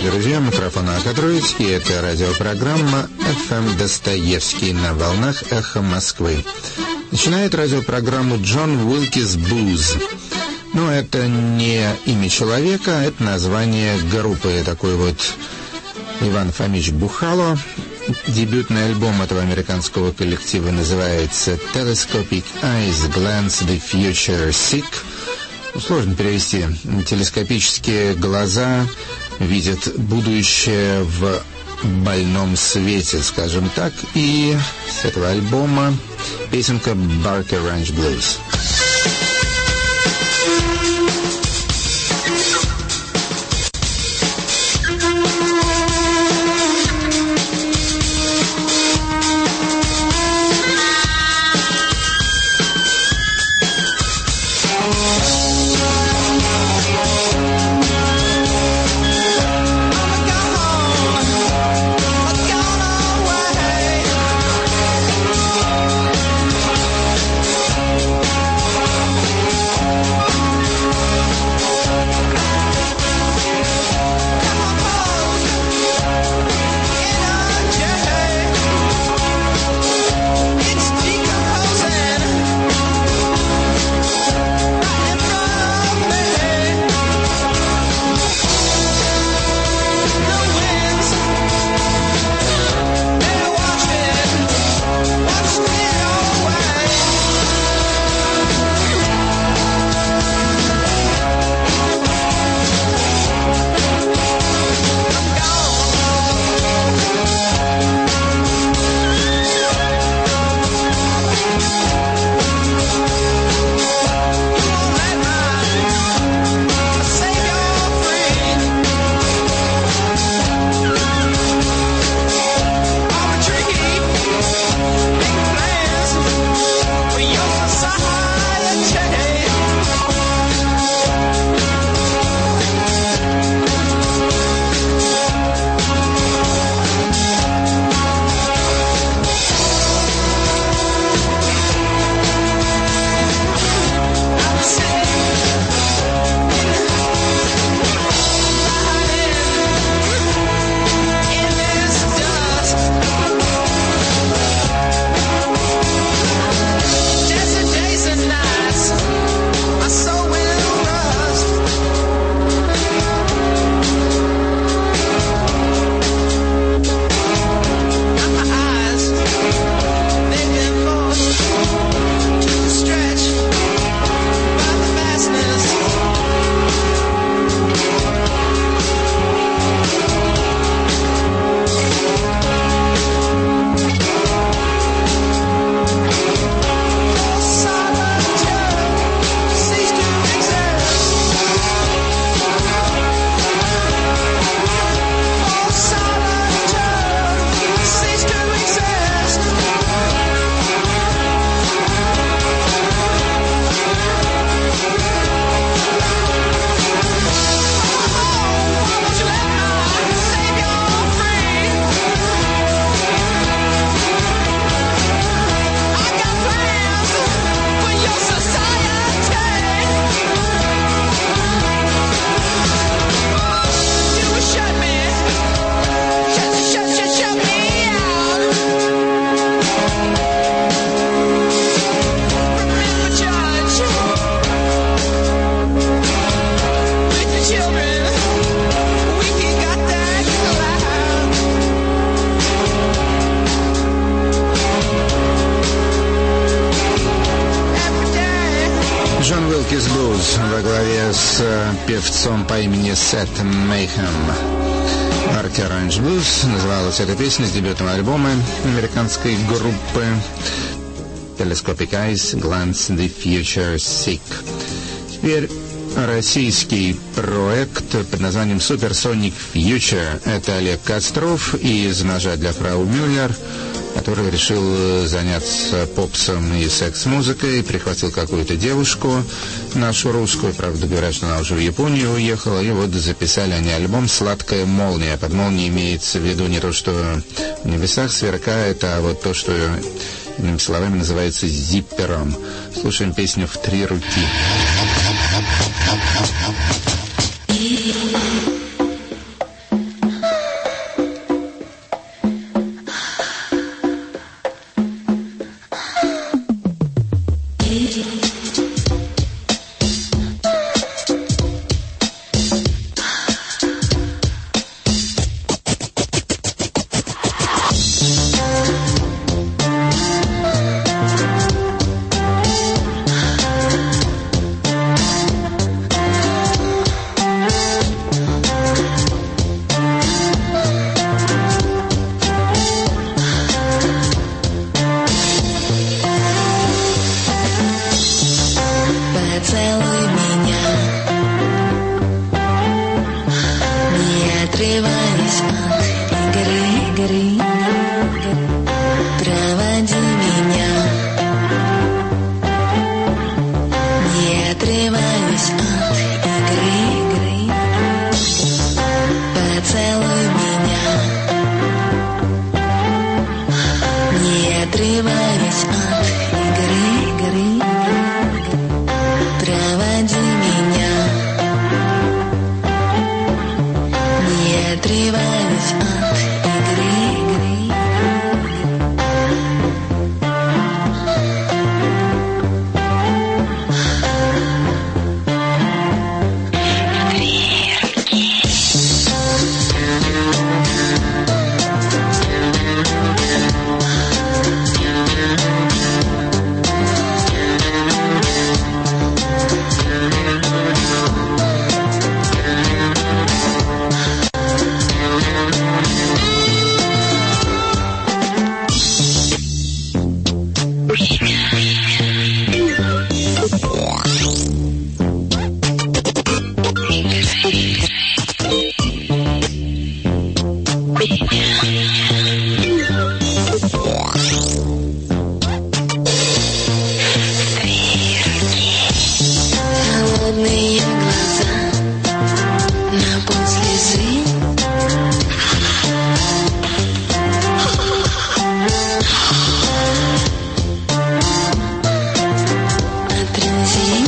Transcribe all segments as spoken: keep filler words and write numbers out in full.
Здравствуйте, друзья, микрофон Ака Троицкий, это радиопрограмма эф эм Достоевский на волнах Эхо Москвы. Начинает радиопрограмму Джон Уилкис Буз. Но это не имя человека, это название группы, такой вот Иван Фомич Бухало. Дебютный альбом этого американского коллектива называется Telescopic Eyes Glance the Future Sick. Сложно перевести. Телескопические глаза видят будущее в больном свете, скажем так. И с этого альбома песенка Barker Ranch Blues. Певцом по имени Сет Мейхэм. Barker Ranch Blues. Называлась эта песня с дебютного альбома американской группы Telescopic Eyes Glance the Future Sick. Теперь российский проект под названием Supersonic Future. Это Олег Костров из «Ножа для фрау Мюллер», который решил заняться попсом и секс-музыкой, прихватил какую-то девушку, нашу русскую, правда, говорят, что она уже в Японию уехала, и вот записали они альбом «Сладкая молния». Под молнией имеется в виду не то, что в небесах сверкает, а вот то, что, иными словами, называется зиппером. Слушаем песню «В три руки». отрываясь от игры, игры, проводи меня, не отрываясь от игры, игры, поцелуй меня, не отрываясь от игры, игры, проводи меня, не отрываясь от игры, игры. Холодные глаза на пол слезы, отрази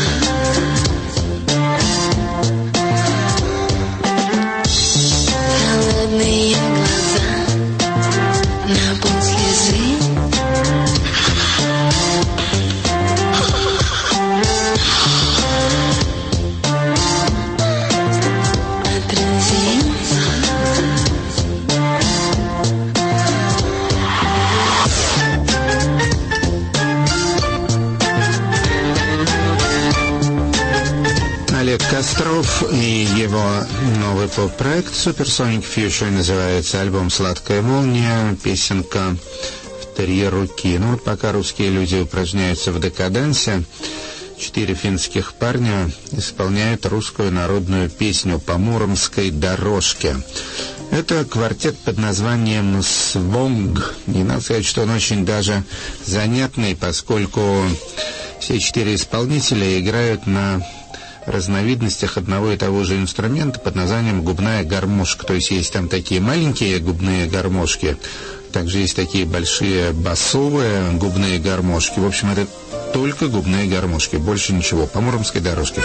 холодные глаза на пол слезы, отрази Олег Костров и его новый поп-проект Supersonic Future, называется альбом «Сладкая молния», песенка в три руки. Ну вот пока русские люди упражняются в декаденсе, четыре финских парня исполняют русскую народную песню по муромской дорожке. Это квартет под названием «Свонг». И надо сказать, что он очень даже занятный, поскольку все четыре исполнителя играют на разновидностях одного и того же инструмента под названием губная гармошка. То есть есть там такие маленькие губные гармошки, также есть такие большие басовые губные гармошки. В общем, это только губные гармошки, больше ничего, по муромской дорожке.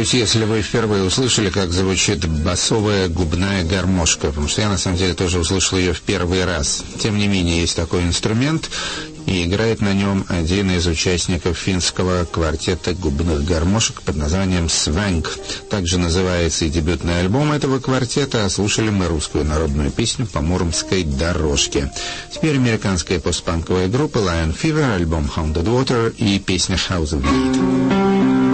радуюсь, если вы впервые услышали, как звучит басовая губная гармошка, потому что я, на самом деле, тоже услышал ее в первый раз. Тем не менее, есть такой инструмент, и играет на нем один из участников финского квартета губных гармошек под названием «Свэнг». Также называется и дебютный альбом этого квартета, а слушали мы русскую народную песню по муромской дорожке. Теперь американская постпанковая группа Lion Fever, альбом «Haunted Water» и песня «House of Need».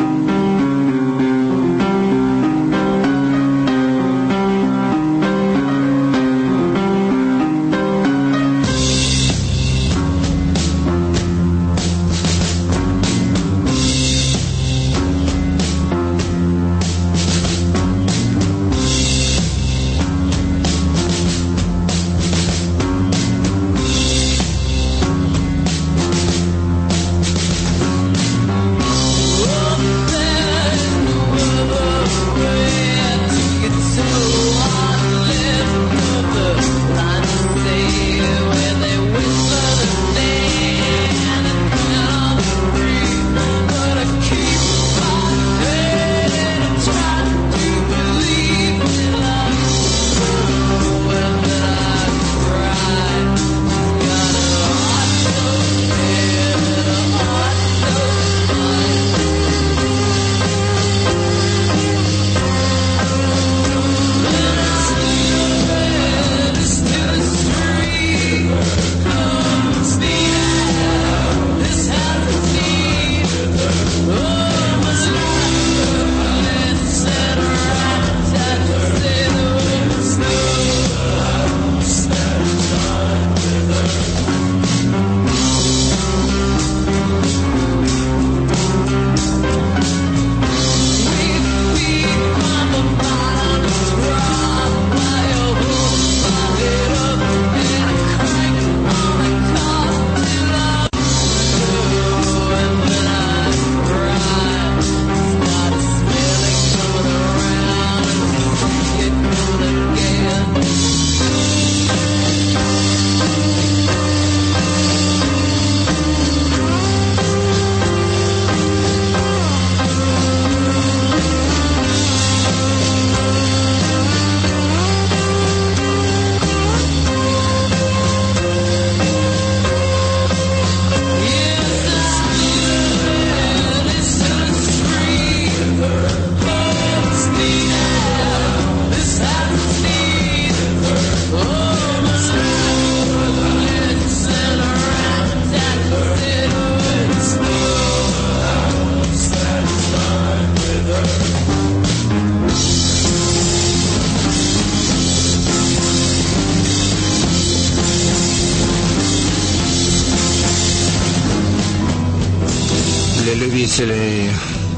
Любителей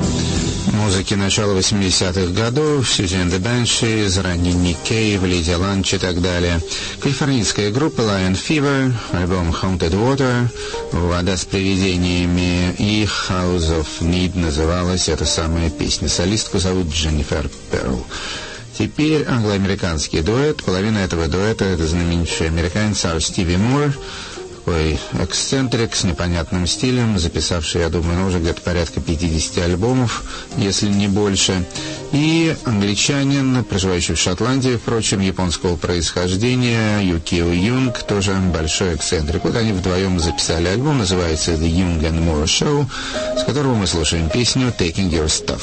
музыки начала восьмидесятых годов, Susie and the Banshees, ранний Ник Кейв, Лидия Ланч и так далее. Калифорнийская группа Lion Fever, альбом Haunted Water, «Вода с привидениями» и House of Need называлась эта самая песня. Солистку зовут Дженнифер Перл. Теперь англо-американский дуэт. Половина этого дуэта — это знаменитый американец Сар Стиви Мур, такой эксцентрик с непонятным стилем, записавший, я думаю, ну, уже где-то порядка пятьдесят альбомов, если не больше. И англичанин, проживающий в Шотландии, впрочем, японского происхождения, Юкио Юнг, тоже большой эксцентрик. Вот они вдвоем записали альбом, называется The Young and More Show, с которого мы слушаем песню Taking Your Stuff.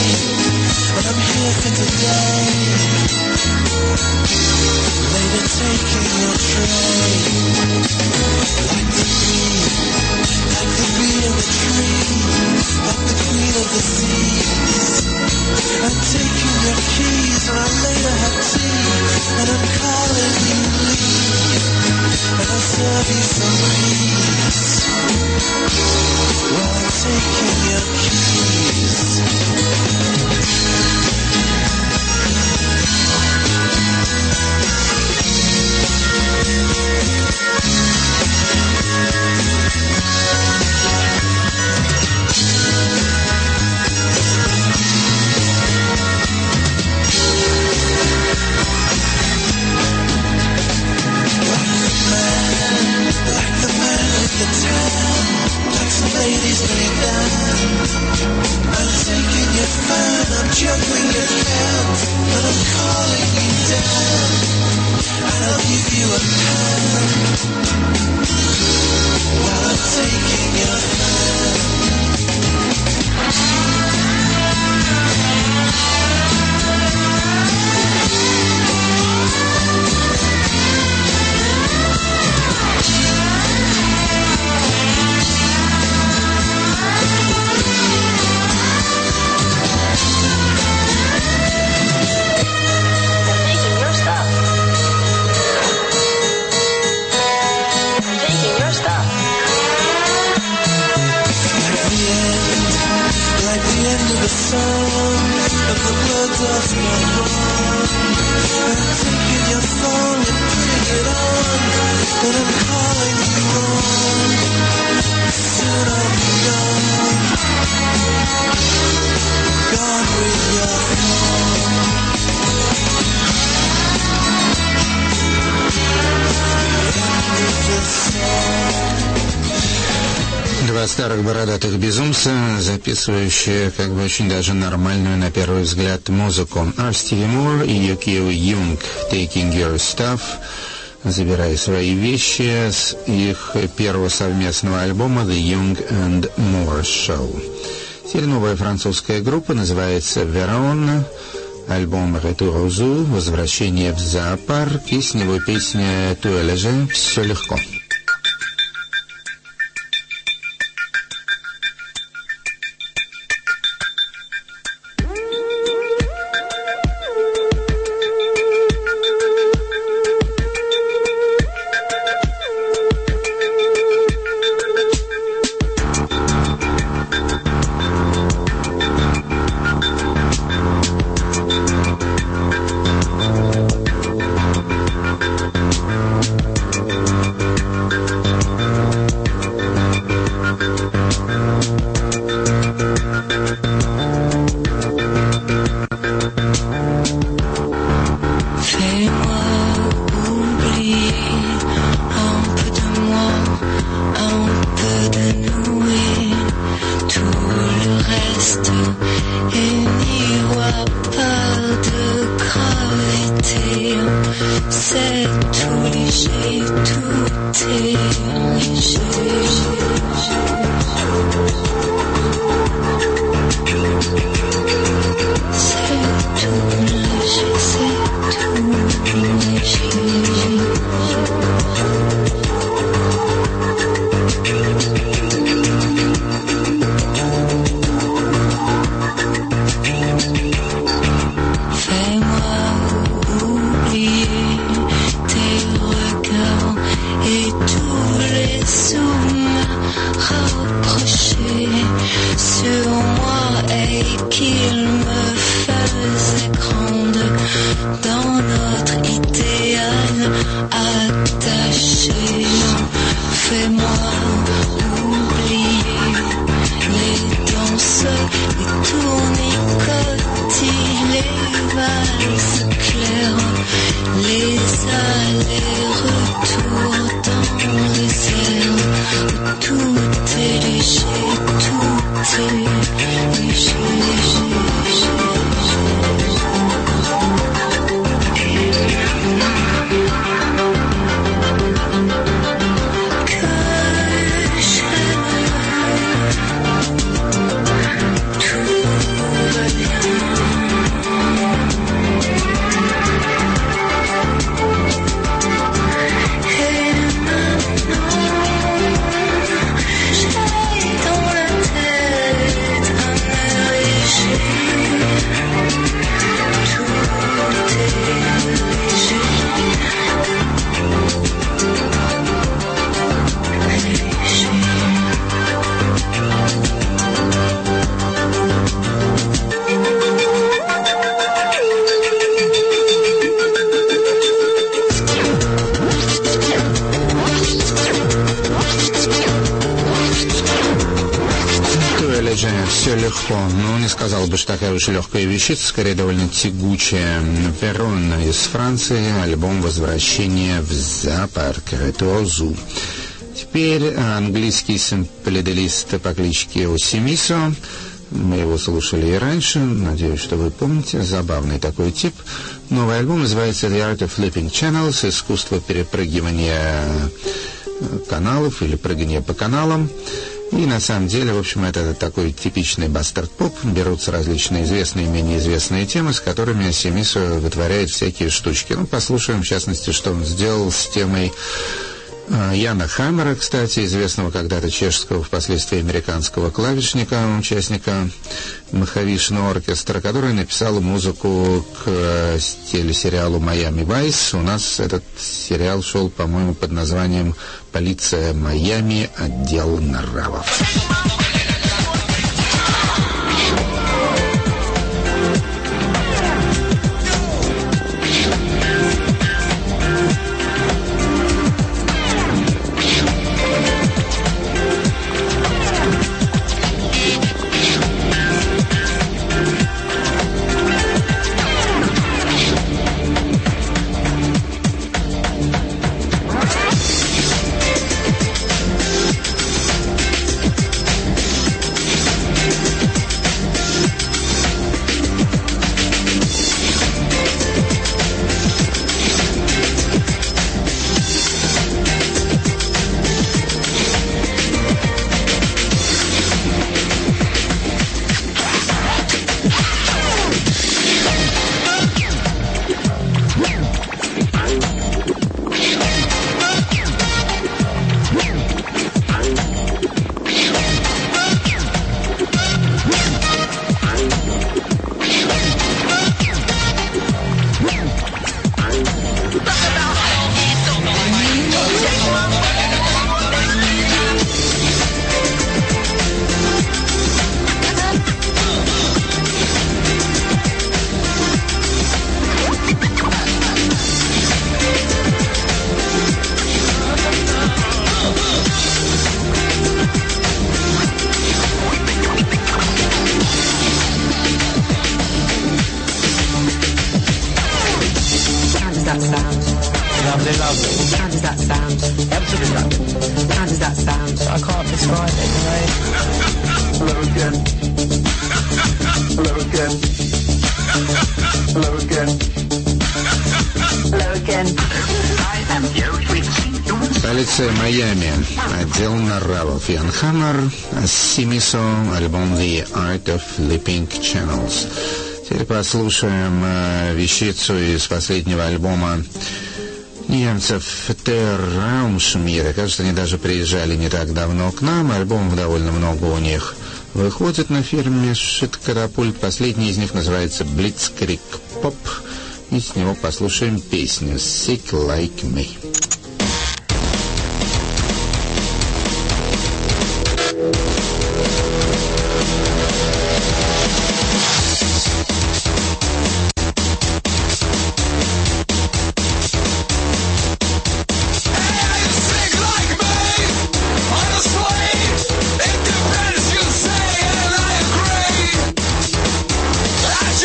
Today, later seas. I'm taking your keys and I later have tea, and I'm calling you leave, and I'll serve you some peace while I'm taking your keys. Ladies lay down. I'm taking your fan, I'm juggling your hands, and I'm calling you down, and I'll give you a pound while I'm taking your fan. The song of the blood of my wrong, and I'm taking your phone and putting it on, and I'm calling you wrong. Soon I'll be gone, gone with your phone. End of the song. Два старых бородатых безумца, записывающие как бы очень даже нормальную на первый взгляд музыку. Ар Стиви Мур и Юкио Юнг, Taking Your Stuff, забирая свои вещи, с их первого совместного альбома The Young and Moore Show. Теперь новая французская группа, называется Верон. Альбом Retour aux Zoos, возвращение в зоопарк, и с него песня Tout est léger, все легко. легко, но не сказал бы, что такая уж легкая вещица, скорее довольно тягучая. Перрон из Франции, альбом «Возвращение в зоопарк», «Ретуозу». Теперь английский сэмпледелист по кличке Осимисо. Мы его слушали и раньше, надеюсь, что вы помните. Забавный такой тип. Новый альбом называется «The Art of Flipping Channels», искусство перепрыгивания каналов или прыгания по каналам. И на самом деле, в общем, это такой типичный бастард-поп. Берутся различные известные и менее известные темы, с которыми Осимисо вытворяет всякие штучки. Ну, послушаем, в частности, что он сделал с темой Яна Хаммера, кстати, известного когда-то чешского, впоследствии американского клавишника, участника Махавишного оркестра, который написал музыку к телесериалу «Майами Вайс». У нас этот сериал шел, по-моему, под названием «Полиция Майами. Отдел нравов». Полиция Майами. Отдел нравов. Ян Хаммер. Осимисо. Альбом «The Art of Flipping Channels». Теперь послушаем э, вещицу из последнего альбома немцев «Der Raumschmiede». Кажется, они даже приезжали не так давно к нам. Альбомов довольно много у них выходит на фирме «Шит-Катапульт». Последний из них называется «Blitzkrieg Pop». И с него послушаем песню «Sick Like Me».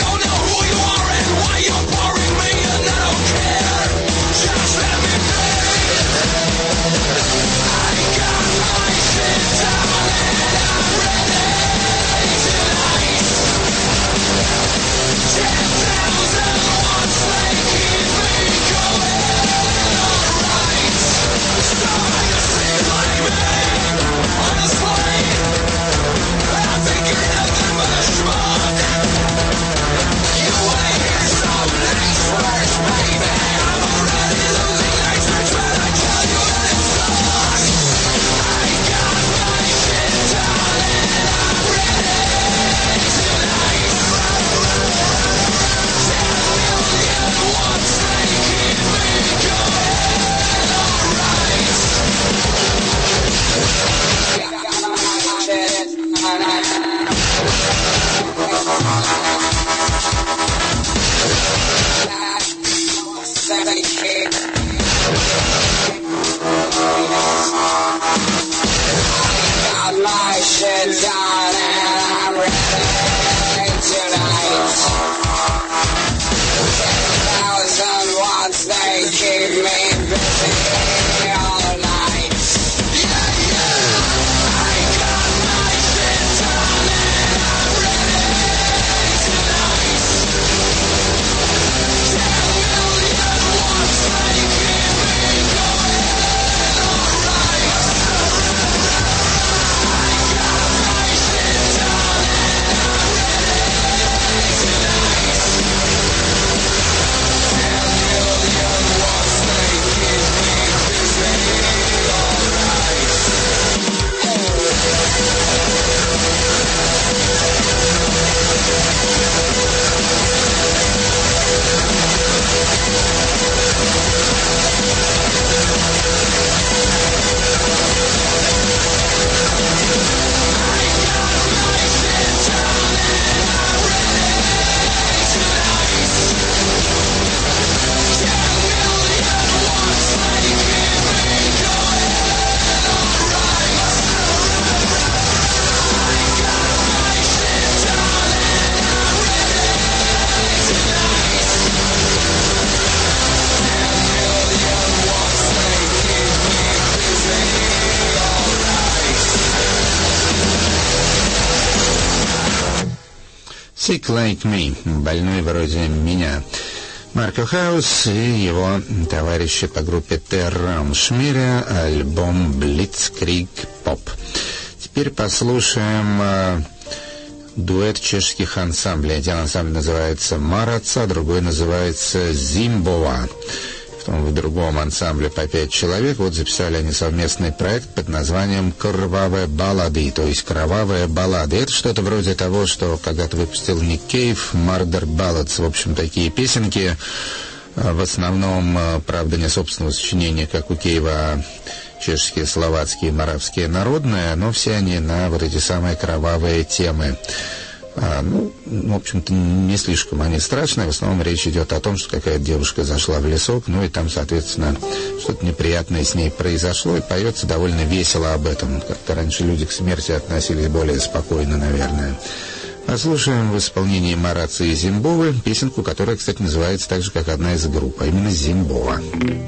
Just let me play. Sick Like Me, больной вроде меня. Марко Хаус и его товарищи по группе Террам Шмире, альбом Blitzkrieg Pop. Теперь послушаем э, дуэт чешских ансамблей. Один ансамбль называется «Мараца», другой называется «Зимбова». В том в другом ансамбле по пять человек. Вот записали они совместный проект под названием «Кровавые баллады», то есть «Кровавые баллады». Это что-то вроде того, что когда-то выпустил Ник Кейв, «Murder Ballads». В общем, такие песенки, в основном, правда, не собственного сочинения, как у Кейва, а чешские, словацкие, моравские, народные, но все они на вот эти самые кровавые темы. А, ну, в общем-то, не слишком они страшные. В основном речь идет о том, что какая-то девушка зашла в лесок, ну и там, соответственно, что-то неприятное с ней произошло, и поется довольно весело об этом. Как-то раньше люди к смерти относились более спокойно, наверное. Послушаем в исполнении Марацы и Зимбовы песенку, которая, кстати, называется так же, как одна из групп, а именно «Зимбова».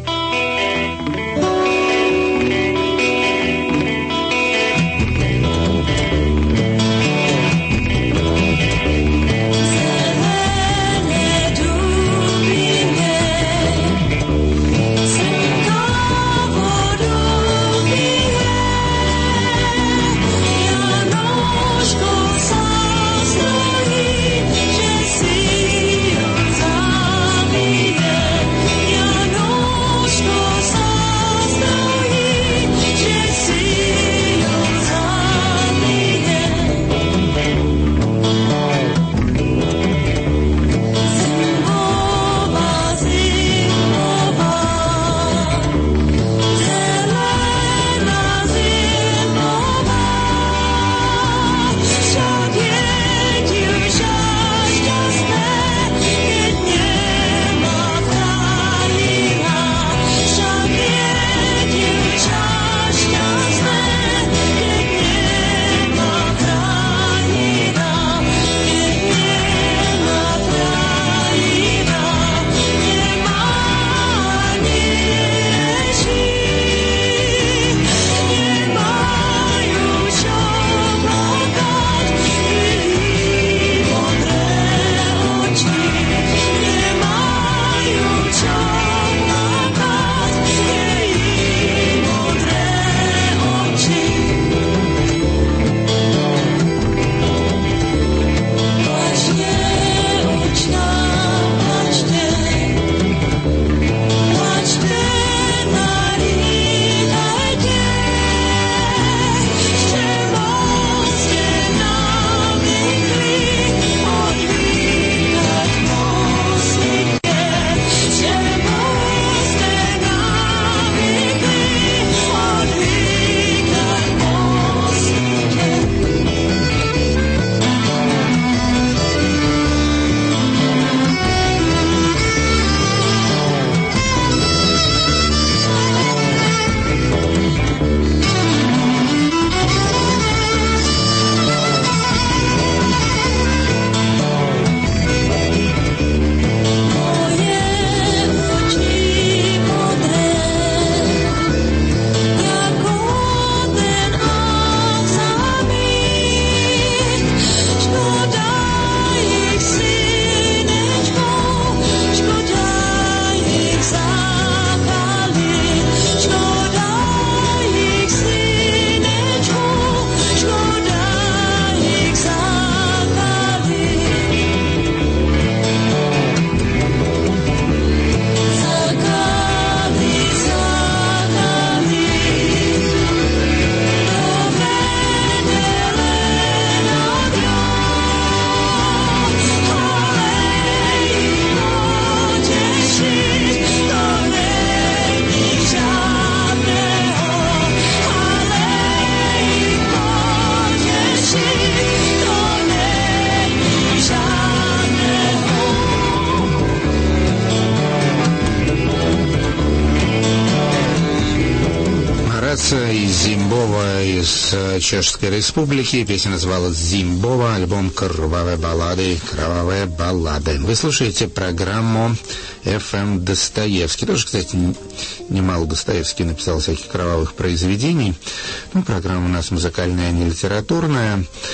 Из Зимбова из Чешской Республики. Песня называлась «Зимбова», альбом «Кровавые баллады», «Кровавые баллады». Вы слушаете программу эф эм Достоевский. Тоже, кстати, немало Достоевский написал всяких кровавых произведений. Ну, программа у нас музыкальная, а не литературная.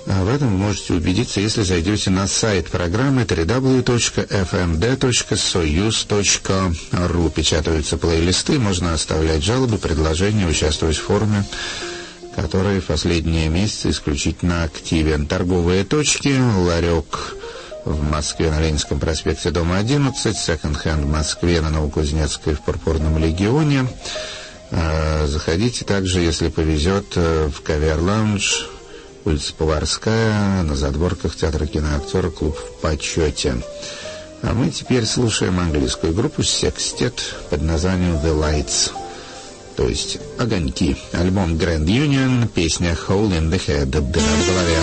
А в этом вы можете убедиться, если зайдете на сайт программы дабл ю дабл ю дабл ю точка эф эм дэ точка союз точка ру. Печатаются плейлисты, можно оставлять жалобы, предложения, участвовать в форуме, который в последние месяцы исключительно активен. Торговые точки, ларек в Москве на Ленинском проспекте, дом одиннадцать, секонд-хенд в Москве на Новокузнецкой в Пурпурном легионе. Заходите также, если повезет, в Кавер-лаунж, улица Поварская, на задворках театра киноактера, клуб в почете. А мы теперь слушаем английскую группу «Секстет» под названием «The Lights», то есть «Огоньки». Альбом Grand Union, песня «Hole in the Head», «Дыра в голове».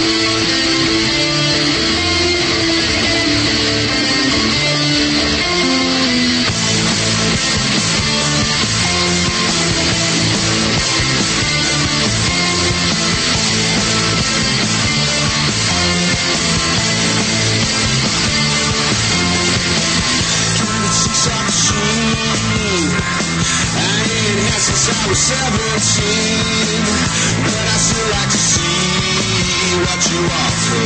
I was seventeen, but I still like to see what you offer.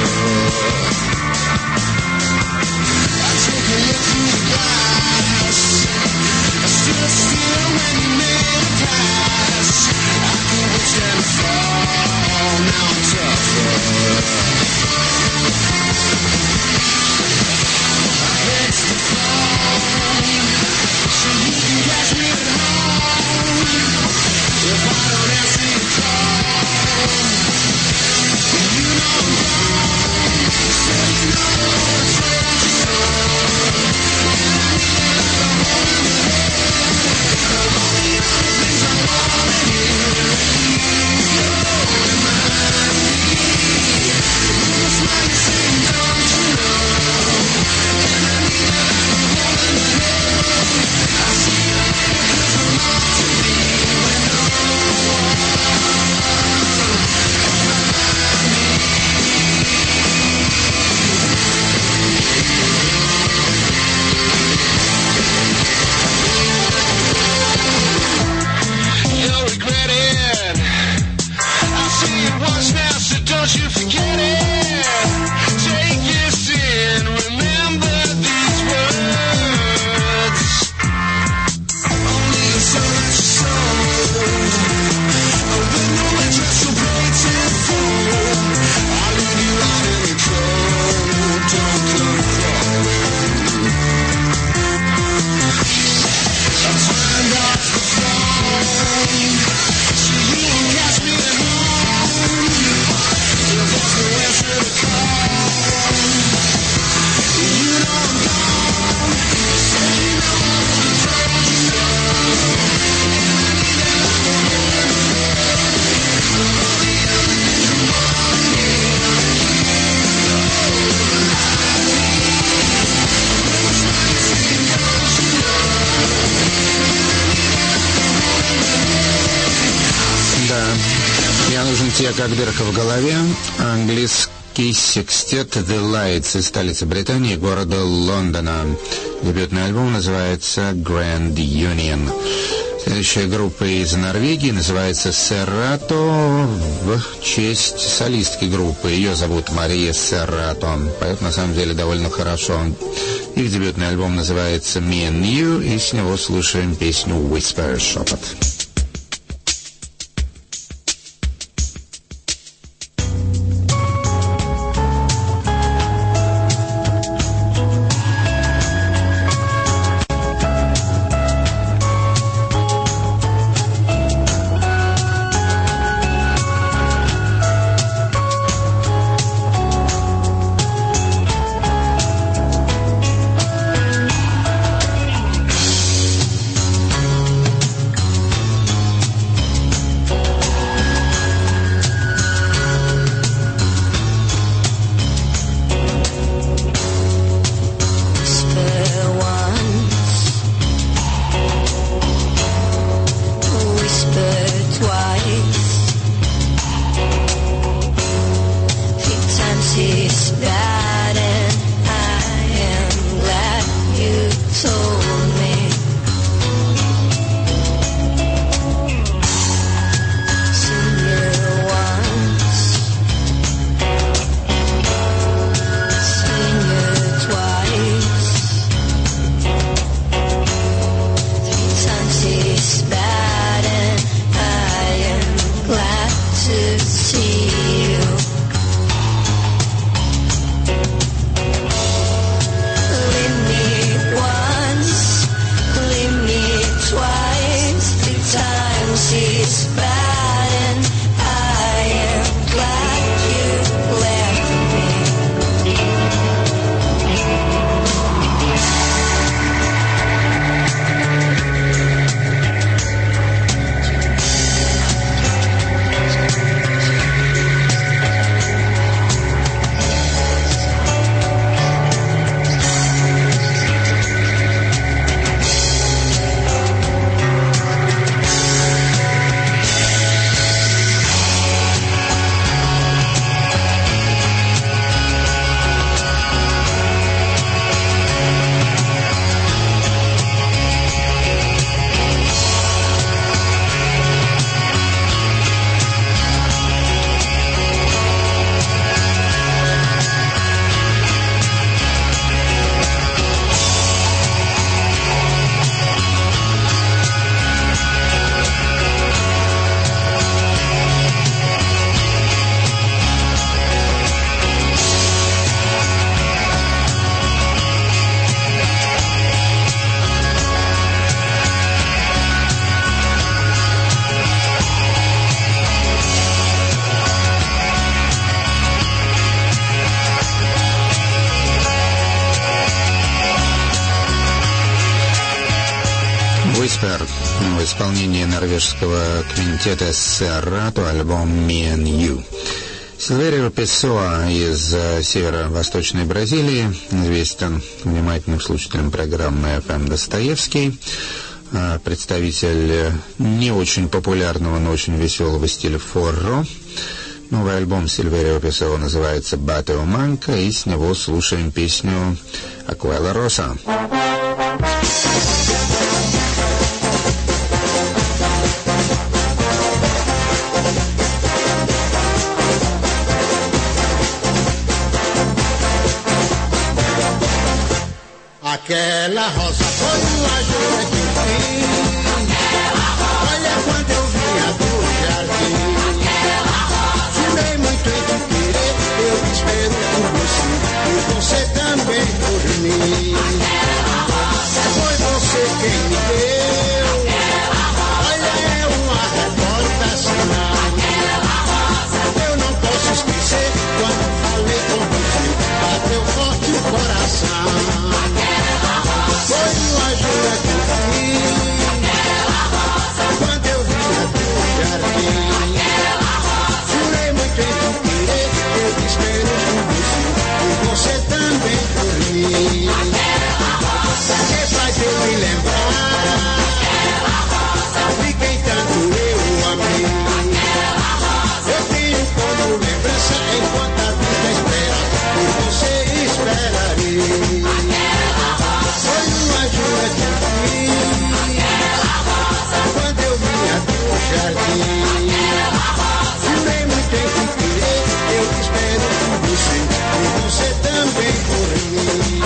I take a look through the glass, I stood still when you made a pass. I can pretend to fall, now I'm tougher. I hate the phone, so you can catch me at home. If I don't answer your call, you know I'm wrong. So you know I told you so. And I need like a hole in the head. All the other things I want to hear. You remind me. You must like to say, don't you know? And I need like a hole in the head. I see you later 'cause I'm on to me. You'll regret it. I'll see it once now, so don't you forget it. Take this in, remember these words. Only a soul that you sold. With no interest, you'll pay tenfold. I'll leave you out in the cold. Don't come crawling. I turned off the phone, so you won't catch me at home. If I can answer the call, you know I'm gone. Say you know I told you so. And I need that like a hole in the head. All the other things you want to hear. You remind me. It was like to say, don't you know? Да, я нужен тебе как дырка в голове. Английский секстет The Lights из столицы Британии, города Лондона. Дебютный альбом называется Grand Union. Следующая группа из Норвегии называется Серрато в честь солистки группы. Ее зовут Мария Серрато. Поет на самом деле довольно хорошо. Их дебютный альбом называется Me and You, и с него слушаем песню Whisper, шепот. Kasper в исполнении норвежского квинтета Serato, альбом Me and You. Сильверио Песоа из северо-восточной Бразилии, известен внимательным слушателям программы эф эм Достоевский, представитель не очень популярного, но очень веселого стиля форро. Новый альбом Сильверио Песоа называется «Bateo Manca», и с него слушаем песню «Aquella Rosa». Aquela rosa foi uma jura que eu fiz. Olha quando eu vinha do jardim. Jurei muito em te querer, eu espero por você e você também por mim. Foi você quem me deu. Olha, é uma recordação. Eu não posso esquecer quando falei com você. Bateu forte o coração. Foi uma jura que eu fiz quando eu vinha do jardim. Jurei muito em te querer, eu te espero por você e você também por mim. Que faz eu me lembrar de quem tanto eu amei. Eu tenho como lembrança enquanto a vida espera, por você esperarei. Foi uma jura que eu fiz quando eu vinha do jardim. Jurei muito em te querer, eu te espero por você e você também por mim.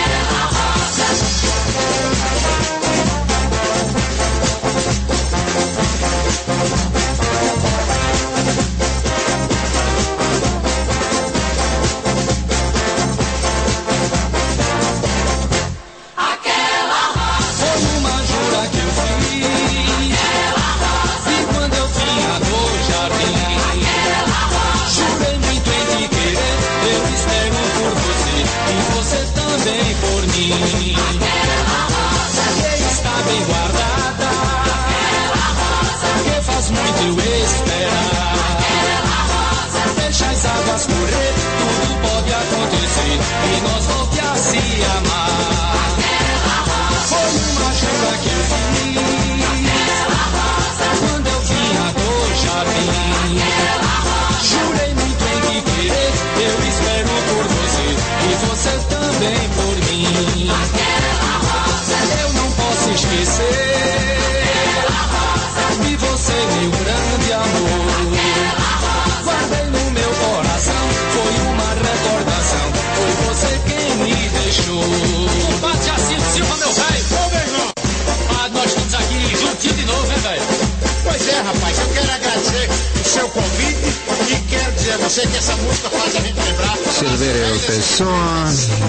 Сильверио Песоа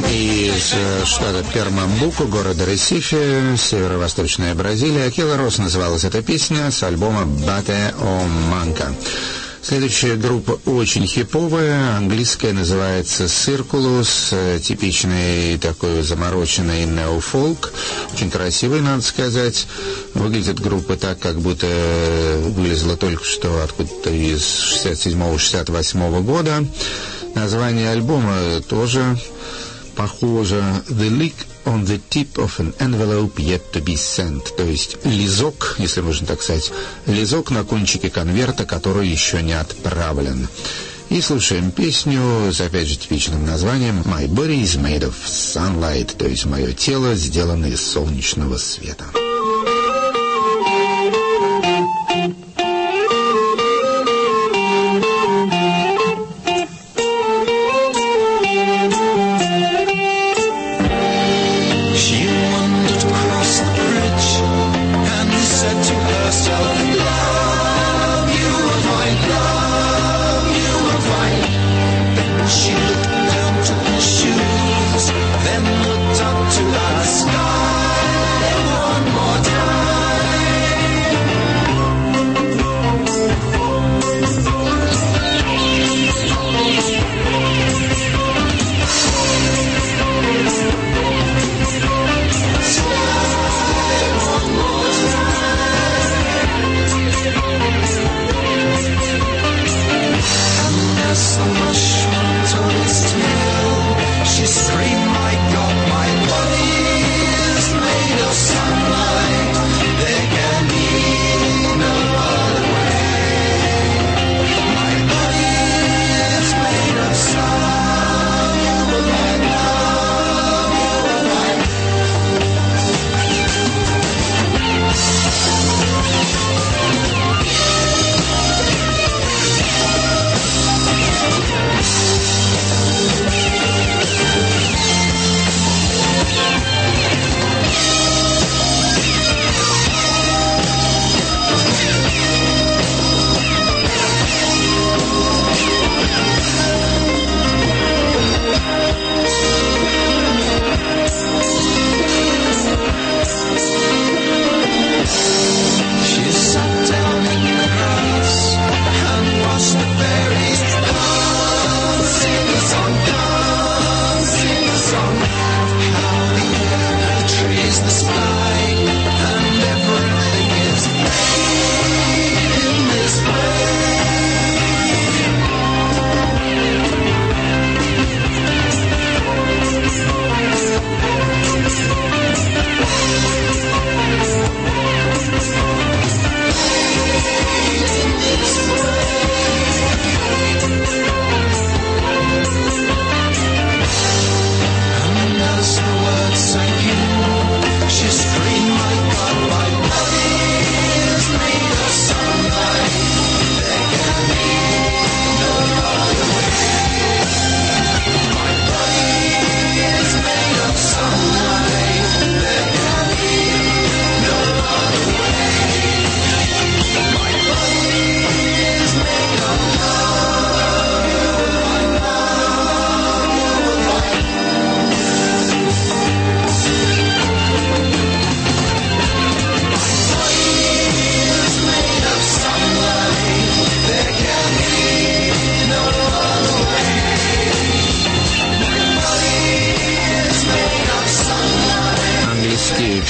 из штата Пернамбуку, города Ресифе, северо-восточная Бразилия. «Aquella Rosa» называлась эта песня с альбома «Bateo Manca». Следующая группа очень хиповая, английская, называется «Circulus», типичный такой замороченный неофолк, очень красивый, надо сказать. Выглядит группа так, как будто вылезла только что откуда-то из шестьдесят седьмого — шестьдесят восьмого года. Название альбома тоже похоже. «The Lick on the Tip of an Envelope Yet to be Sent», то есть лизок, если можно так сказать, лизок на кончике конверта, который еще не отправлен. И слушаем песню с, опять же, типичным названием «My body is made of sunlight», то есть «Мое тело сделано из солнечного света». Then looked up to the sky.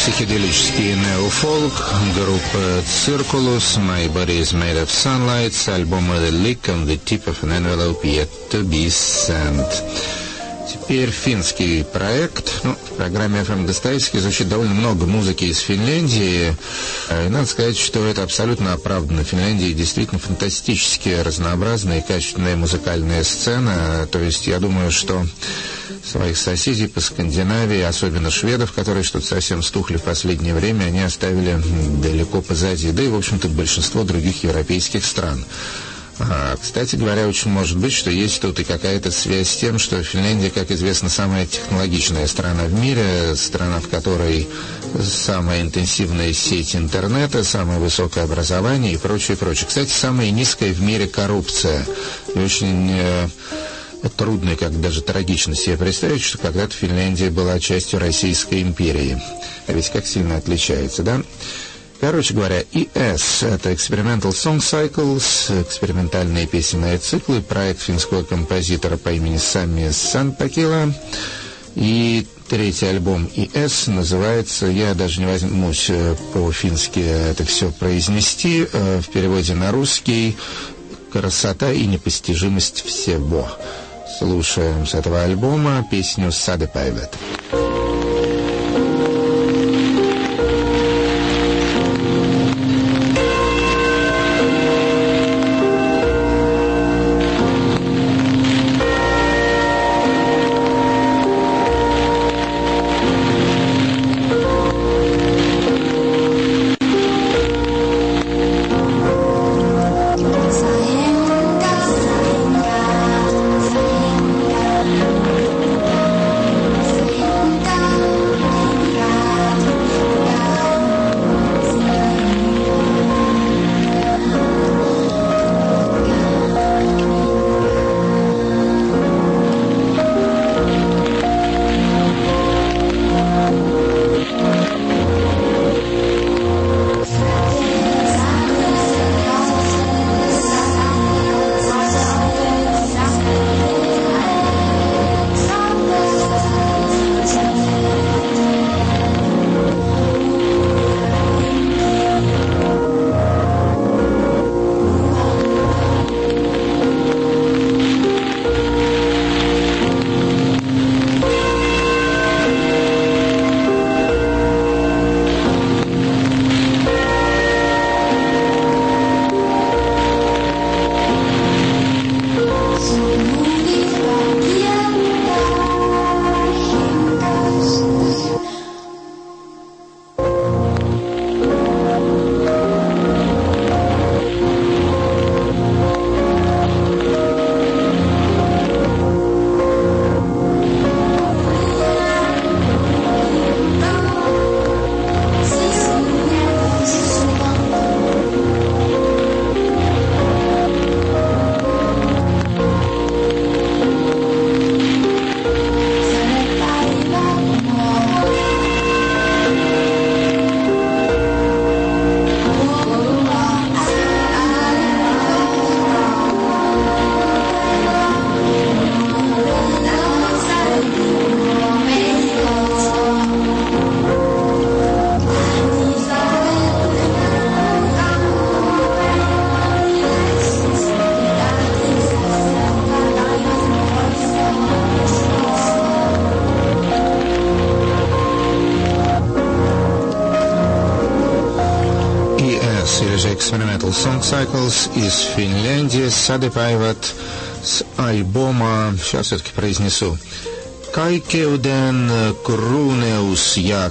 психоделический неофолк, группа Circulus, My Body is Made of Sunlight, с альбома The Lick on the Tip of an Envelope Yet to be Sent. Теперь финский проект. Ну, в программе эф эм Достоевский звучит довольно много музыки из Финляндии. И надо сказать, что это абсолютно оправданно. Финляндия действительно фантастически разнообразная и качественная музыкальная сцена. То есть я думаю, что своих соседей по Скандинавии, особенно шведов, которые что-то совсем стухли в последнее время, они оставили далеко позади. Да и, в общем-то, большинство других европейских стран. А, кстати говоря, очень может быть, что есть тут и какая-то связь с тем, что Финляндия, как известно, самая технологичная страна в мире, страна, в которой самая интенсивная сеть интернета, самое высокое образование и прочее, прочее. Кстати, самая низкая в мире коррупция. И очень э, трудно и как даже трагично себе представить, что когда-то Финляндия была частью Российской империи. А ведь как сильно отличается, да? Короче говоря, и эс — это Experimental Song Cycles, экспериментальные песенные циклы, проект финского композитора по имени Сами Санпакила. И третий альбом и эс называется, я даже не возьмусь по-фински это все произнести, в переводе на русский «Красота и непостижимость всего». Слушаем с этого альбома песню «Сады Пайвет». Experimental Song Cycles из Финляндии, Сады Пайват с альбома, сейчас все-таки произнесу, Kaikkeuden Kruneus ja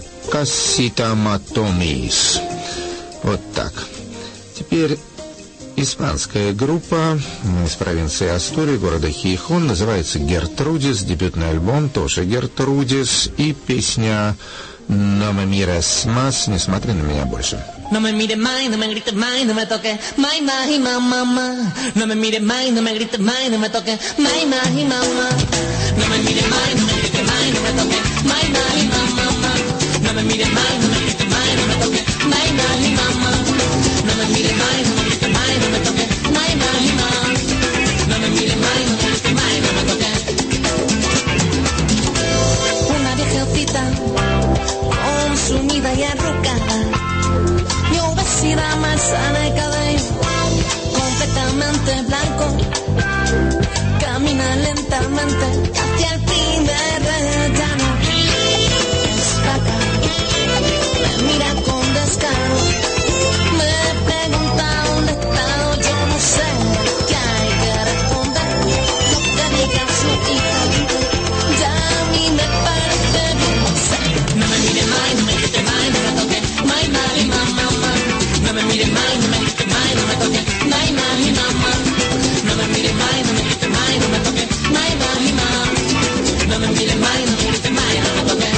Cassitamatomис. Вот так. Теперь испанская группа из провинции Астурия, города Хихон, называется Гертрудис, дебютный альбом, тоже Гертрудис, и песня «No me mires más», «Не смотри на меня больше». No me mires más, no me grites más, no me toques más, más y más, más, más. No me mires más, no me grites más, no me toques más, más y más, más. No me mires más, no me grites más, no me toques más, más y más, más, más. No me mires más, no me grites más, no me toques más, más y más, más. No me mires más, no me grites más, no me toques más, más y más. No me mires más, no me grites más, no me toques. Una viejecita consumida ya arrugada, mi obesidad malsana y cabello completamente blanco, camina lentamente hacia el fin de ya no es vaca, me mira con descaro, me pregunta dónde está, yo no sé qué hay que responder, lo que diga su hija, ya a mí me parece bien, no sé. No me mire más, no me grite más, no me toque, my, my, mamá, mamá, no me mire más, no me grite más, no me toque, my, my, mamá, no me mire más, no me grite más, no me toque, my, my, mamá, no me mire más, no me grite más, no me toque.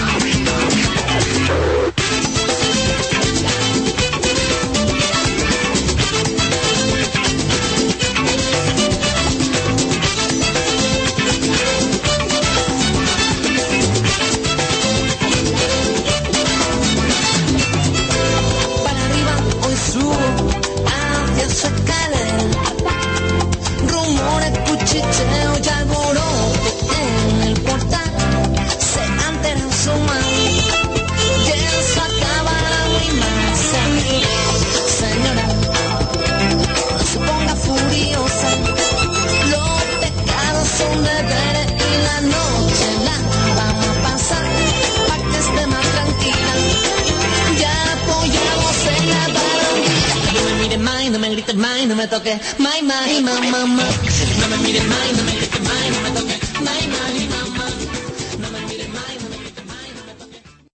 Cuchicheo y alboroto en el portal, se altera su mano y él sacaba agua y masa. Señora, no se ponga furiosa, los pecados son deberes y la noche la vamos a pasar para que esté más tranquila, ya apoyamos en la barandilla. No me mire más, no me grite más, no me toque, my, my, mamá, mamá. No me mire más, no me